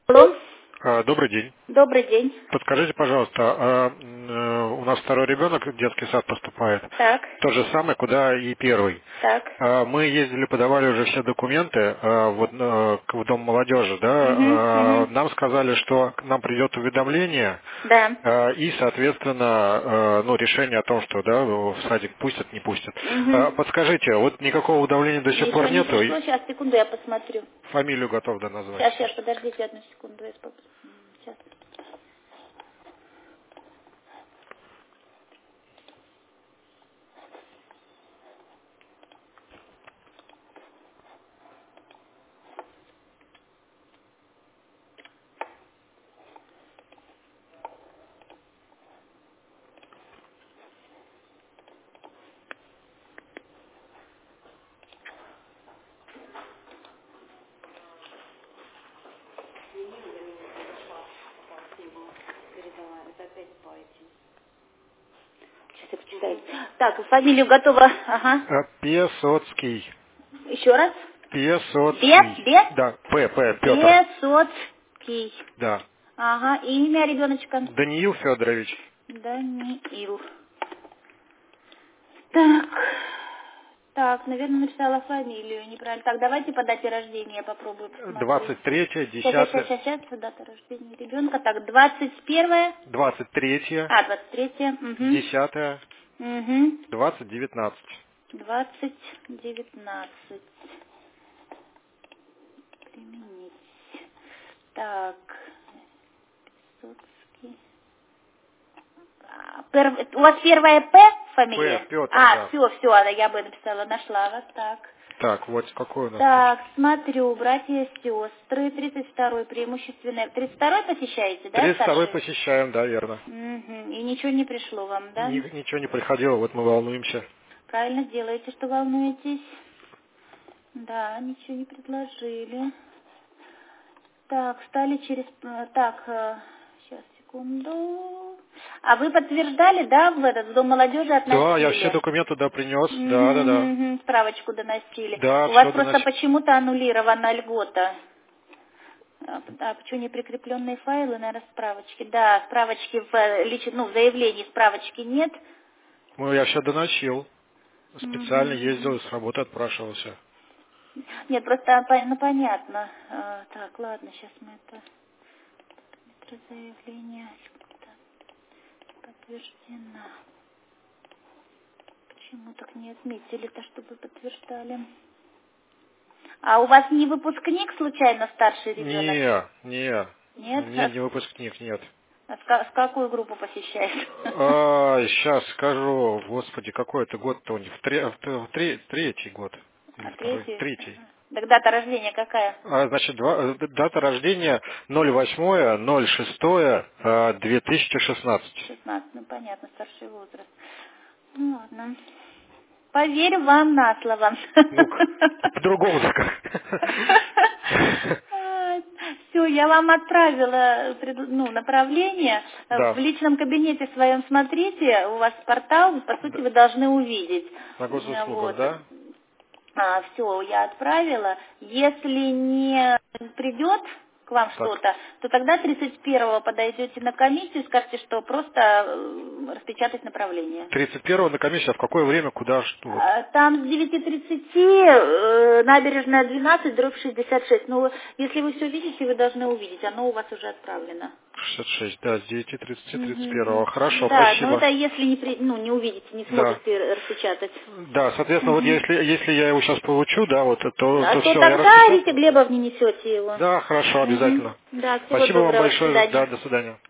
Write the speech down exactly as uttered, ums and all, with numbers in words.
Алло. А, Добрый день. Добрый день. Подскажите, пожалуйста, а, м, у нас второй ребенок в детский сад поступает. Так, То же самое, куда и первый. так. А, Мы ездили, подавали уже все документы а, вот, а, к- в Дом молодежи, да. Угу, А, угу. Нам сказали, что к нам придет уведомление Да. а, и, соответственно, а, ну, решение о том, что да, в садик пустят, не пустят. А, Угу. Подскажите, вот никакого уведомления до сих Ничего пор не нету. пришло. Сейчас, секунду, я посмотрю. Фамилию готов да назвать. Сейчас, сейчас, подождите одну секунду. Я спо- Сейчас. Сейчас я почитаю. Так, фамилию готова. Ага. А, Песоцкий. Еще раз. Бе, Песоцкий. Бе. Да, П, П, Петр. Песоцкий. Да. Ага. И имя ребеночка. Даниил Федорович. Даниил. Так. Так, наверное, написала фамилию неправильно. Так, давайте по дате рождения попробую посмотреть. двадцать третье, Сейчас, сейчас, десятое, сейчас, сейчас, дата рождения ребенка. Так, двадцать первое. двадцать третье, А, двадцать третье. Угу. десятое, Угу. двадцать девятнадцать. двадцать девятнадцать. Применить. Так. Песоцкий. А, пер- У вас первая П фамилия? П, Петр, А, да. все, все, я бы написала, нашла вас, так. Так, вот какой у нас Так, смотрю, братья и сестры, тридцать второй преимущественное. тридцать второй посещаете, тут? да, тридцать второй старший? посещаем, да, верно. Угу. И ничего не пришло вам, да? Ни- ничего не приходило, вот мы волнуемся. Правильно делаете, что волнуетесь. Да, ничего не предложили. Так, стали через... э, Так, сейчас, секунду. А вы подтверждали, да, в этот в Дом молодежи относили? Да, я все документы, да, принес, Мгм, да, да, да. мгм, справочку доносили. Да, У вас все просто доносил. почему-то аннулирована льгота. А, а почему не прикрепленные файлы, наверное, справочки? Да, справочки в, э, лич- ну, в заявлении справочки нет. Ну, я все доносил. Специально ездил Мгм. и с работы отпрашивался. Нет, просто, по- ну, понятно. А, так, ладно, сейчас мы это... Это заявление подтверждено. Почему так не отметили-то, чтобы подтверждали? А у вас не выпускник, случайно, старший ребенок? Не, не, Нет? не, А не выпускник, нет. с, с ка- с какую группу посещает? А, сейчас скажу, господи, какой это год-то у них? В тре- в т- в тре- третий год. Или А второй? третий? Третий. Так дата рождения какая? А, значит, два- э, дата рождения ноль восьмое ноль шестое две тысячи шестнадцать. шестнадцать, ну понятно, старший возраст. Ну ладно. Поверю вам на слово. Ну, по-другому-то как. Все, я вам отправила пред- ну, направление. В Да, личном кабинете своем смотрите, у вас портал, по сути, да, вы должны увидеть. на госуслугах, Вот. да? А, все, я отправила. Если не придет к вам Так, что-то, то тогда тридцать первого подойдете на комиссию, скажете, что просто э, распечатать направление. тридцать первого на комиссию, а в какое время, куда, что вот? А, Там с девяти тридцати, э, набережная двенадцать, дробь шестьдесят шесть. Ну, если вы все видите, вы должны увидеть, оно у вас уже отправлено. шестьдесят шесть, да, с девяти тридцати тридцать Мгм. первого. Хорошо, Да, но спасибо. это если не, при- ну, не увидите, не Да. сможете распечатать. Да, соответственно, вот Мгм. если, если я его сейчас получу, да, вот, то, А то то все, я тогда Рите распечатаю. Глебовне несете его. Да, хорошо, Мгм. обязательно. Да, всего Спасибо вам доброго, до большое, свидания. да, до свидания.